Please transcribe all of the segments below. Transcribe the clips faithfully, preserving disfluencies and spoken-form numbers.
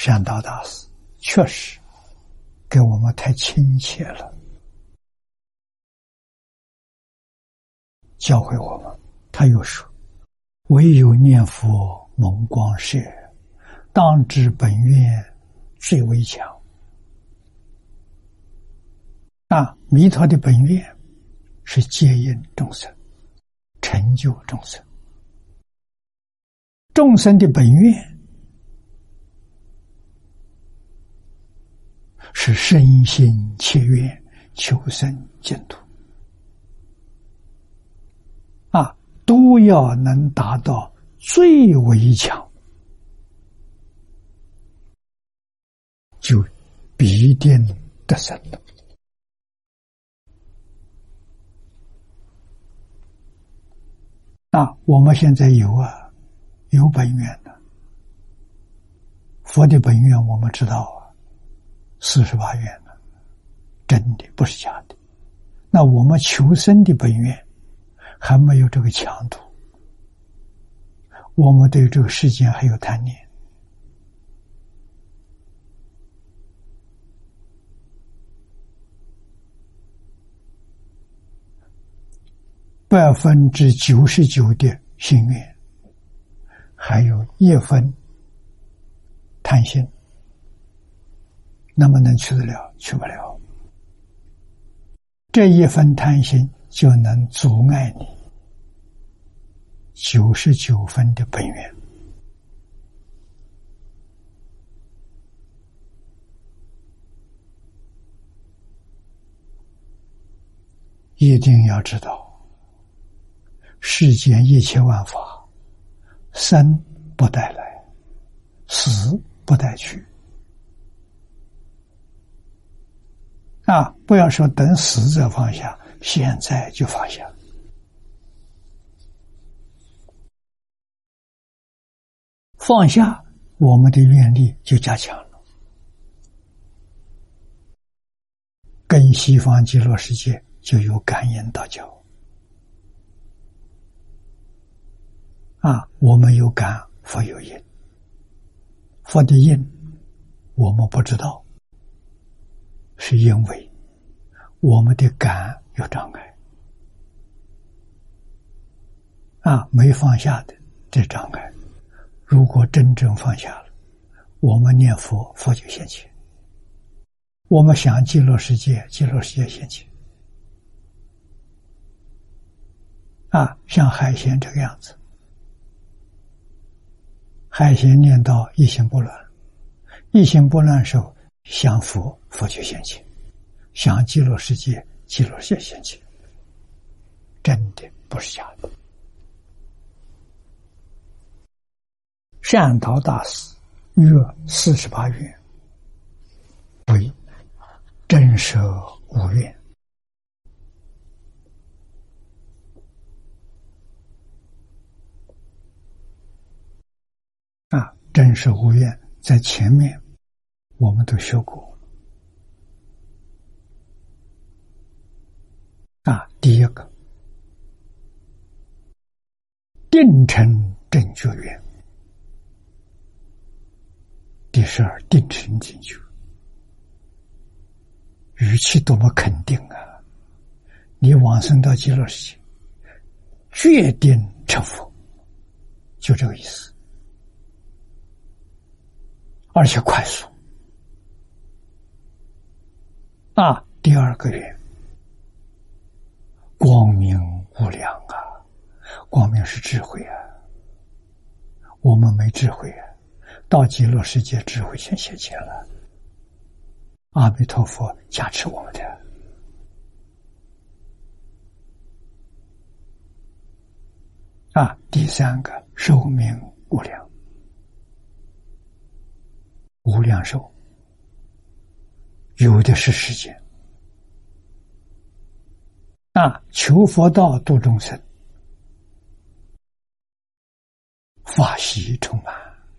善导大师确实给我们太亲切了，教诲我们。他又说：“唯有念佛蒙光摄，当知本愿最为强。”啊，弥陀的本愿是接引众生，成就众生。众生的本愿是身心切愿，求生净土。啊，都要能达到最为强，就必定得生了。啊，我们现在有啊，有本愿的。佛的本愿我们知道啊，四十八愿了，真的不是假的。那我们求生的本愿还没有这个强度，我们对这个世间还有贪念。百分之九十九的心愿，还有一分贪心，那么能去得了？去不了。这一分贪心就能阻碍你九十九分的本愿。一定要知道，世间一切万法，生不带来，死不带去。啊，不要说等死者放下，现在就放下。放下，我们的愿力就加强了，跟西方极乐世界就有感应道交。啊，我们有感，佛有应。佛的应我们不知道，是因为我们的感有障碍。啊，没放下的这障碍，如果真正放下了，我们念佛，佛就现前；我们想极乐世界，极乐世界现前。啊，像海鲜这个样子，海鲜念到一心不乱，一心不乱时候，想佛，佛就现前；想极乐世界，极乐世界现前。真的不是假的。善导大师约四十八愿为真舍无愿。啊，真舍无愿在前面我们都学过。啊，第一个定成正觉愿，第十二定成正觉，语气多么肯定啊！你往生到极乐世界，决定成佛，就这个意思。而且快速。啊，第二个愿，光明无量啊！光明是智慧啊，我们没智慧啊，到极乐世界智慧全现前了。阿弥陀佛加持我们的。啊，第三个寿命无量，无量寿，有的是时间。啊，求佛道度众生，法喜充满。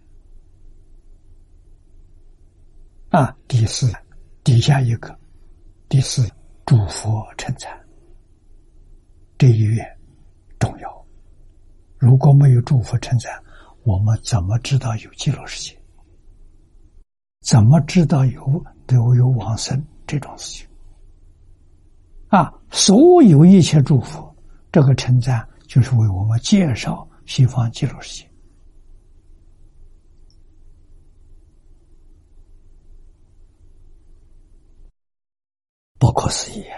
啊，第四，底下一个，第四，诸佛称赞，这一愿重要。如果没有诸佛称赞，我们怎么知道有极乐世界？ 怎么知道有都有往生这种事情？啊，所有一切祝福，这个称赞就是为我们介绍西方极乐世界。不可思议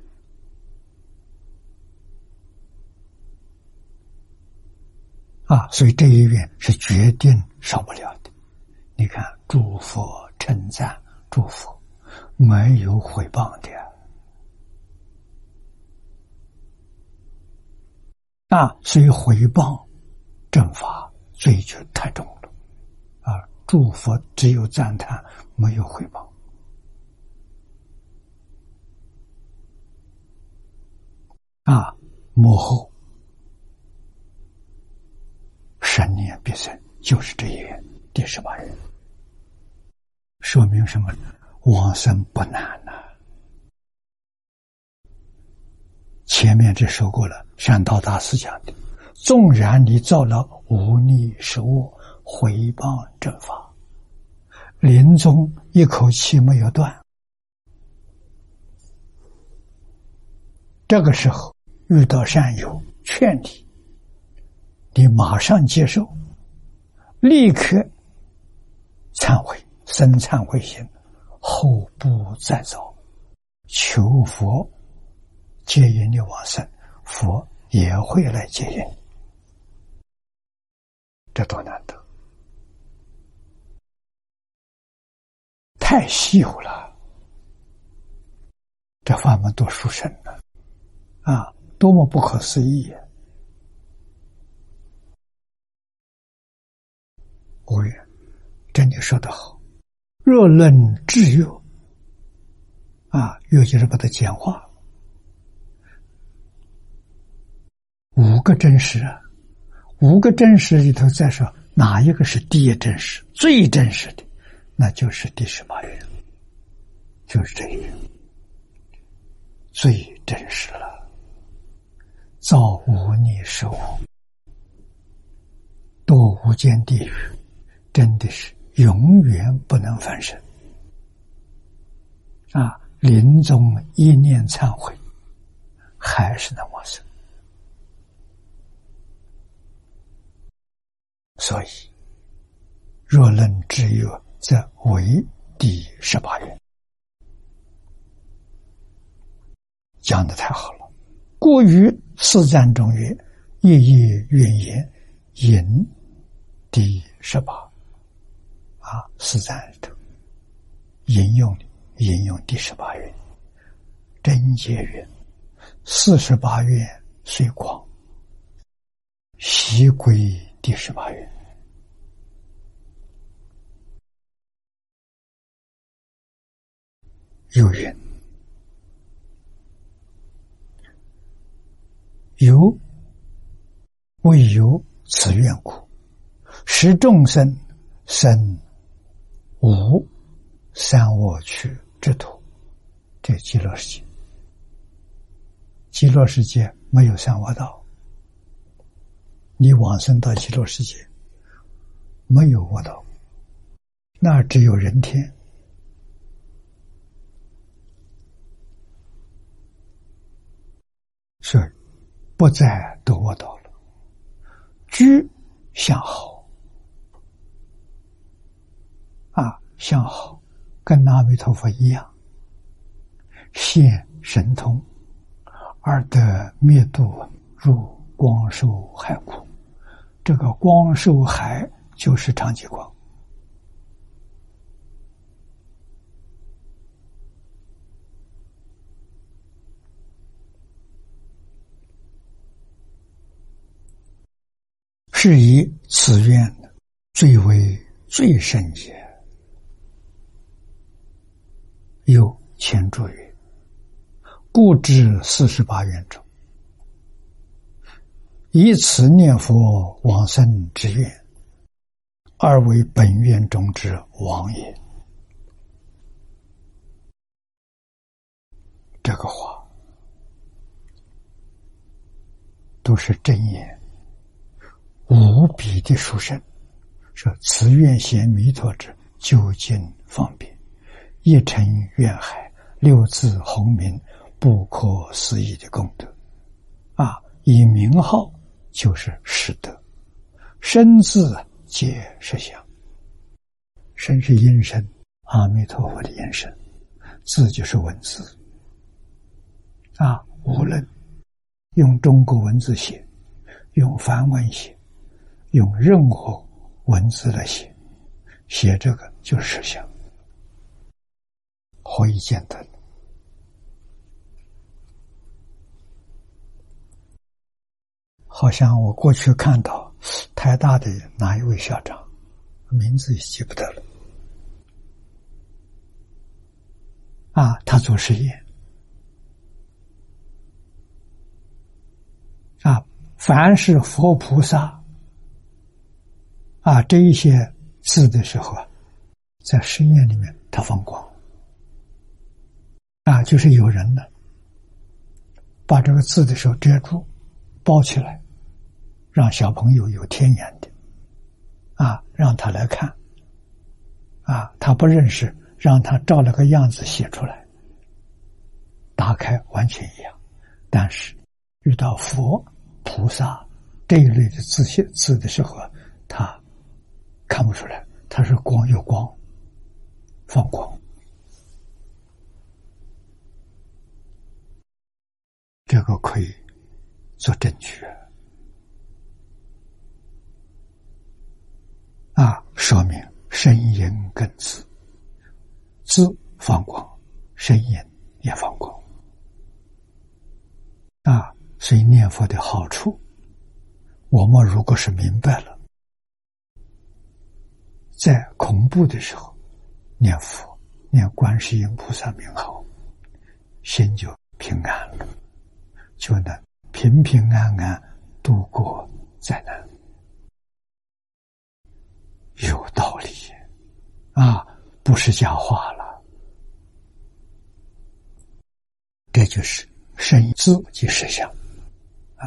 啊！所以这一愿是决定少不了的。你看，诸佛称赞诸佛，没有毁谤的啊！所以毁谤正法罪就太重了啊！诸佛只有赞叹，没有毁谤。啊，幕后十年必生，就是这一愿第十八愿，说明什么？往生不难呐、啊。前面这说过了，善导大师讲的，纵然你造了无逆十恶毁谤正法，临终一口气没有断，这个时候遇到善友劝你，你马上接受，立刻忏悔，生忏悔心，后不再造，求佛接引你往生，佛也会来接引你，这多难得，太稀有了，这法门多殊胜呢啊！多么不可思议呀！无言，真的说得好。若论智乐，啊，乐就是把它简化，五个真实啊，五个真实里头再说哪一个是第一真实、最真实的，那就是第十八愿，就是这一愿，最真实了。造无逆十恶，堕无间地狱，真的是永远不能翻身啊！临终一念忏悔，还是能往生。所以，若论智乐，则为第十八愿。讲得太好了。故于四赞中曰：夜夜愿言，引第十八。啊，四赞里头引用引用第十八愿，真解曰：四十八愿虽广，悉归第十八愿。又云：有未有此愿故，使众生生无三恶趣之土。这极乐世界，极乐世界没有三恶道，你往生到极乐世界没有恶道，那只有人天。所以不再堕恶道了，居向好啊，向好跟阿弥陀佛一样，现神通，而得灭度入光寿海苦。这个光寿海就是常寂光。是以此愿最为最甚也。又前注曰：故知四十八愿中，以此念佛往生之愿，而为本愿中之王也。这个话都是真言，无比的殊胜，说此愿显弥陀之究竟方便，一尘愿海，六字洪名，不可思议的功德啊！以名号就是实德，身字皆实相。身是音声，阿弥陀佛的音声，字就是文字啊！无论用中国文字写，用梵文写，用任何文字来写，写这个就是实相，何以见得？好像我过去看到台大的哪一位校长，名字也记不得了啊，他做实验啊，凡是佛菩萨啊这一些字的时候啊，在实验里面他放光啊，就是有人呢把这个字的时候遮住包起来，让小朋友有天眼的啊，让他来看啊，他不认识，让他照了个样子写出来，打开完全一样。但是遇到佛菩萨这一类的字写字的时候，他看不出来，他是光有光放光，这个可以做证据啊，说明声音跟字，字放光，声音也放光啊。所以念佛的好处，我们如果是明白了，在恐怖的时候念佛，念观世音菩萨名号，心就平安了，就能平平安安度过灾难。有道理啊，不是假话了。这就是身字即实相。